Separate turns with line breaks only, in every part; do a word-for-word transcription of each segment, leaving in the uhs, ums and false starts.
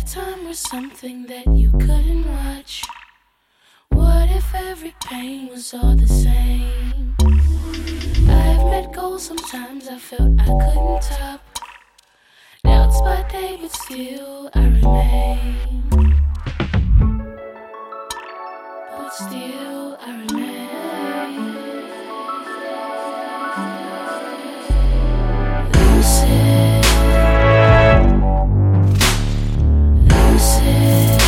time was something that you couldn't watch? What if every pain was all the same? I've met goals sometimes I felt I couldn't top. Doubts by day but still I remain. But still I remain. Lucid. Lucid.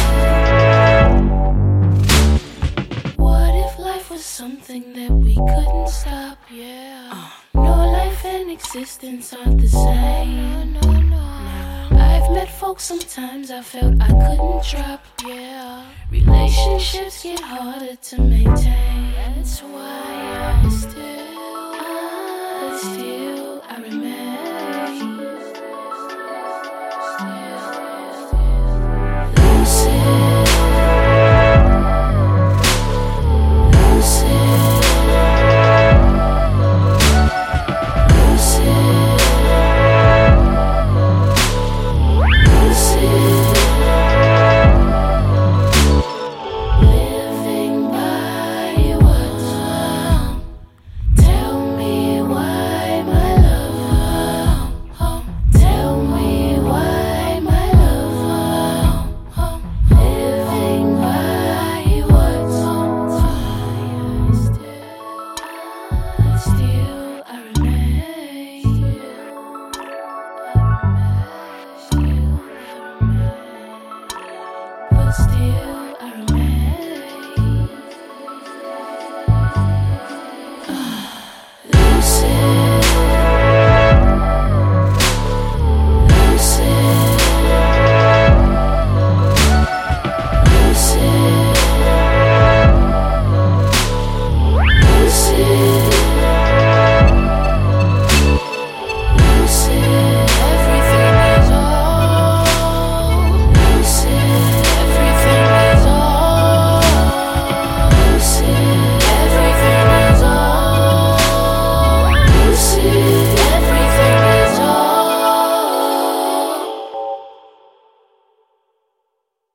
What if life was something that we couldn't stop? Yeah. Uh. No life and existence aren't the same. No, no, no. I've met folks sometimes I felt I couldn't drop. Yeah. Relationships get harder to maintain. That's why I still, I still.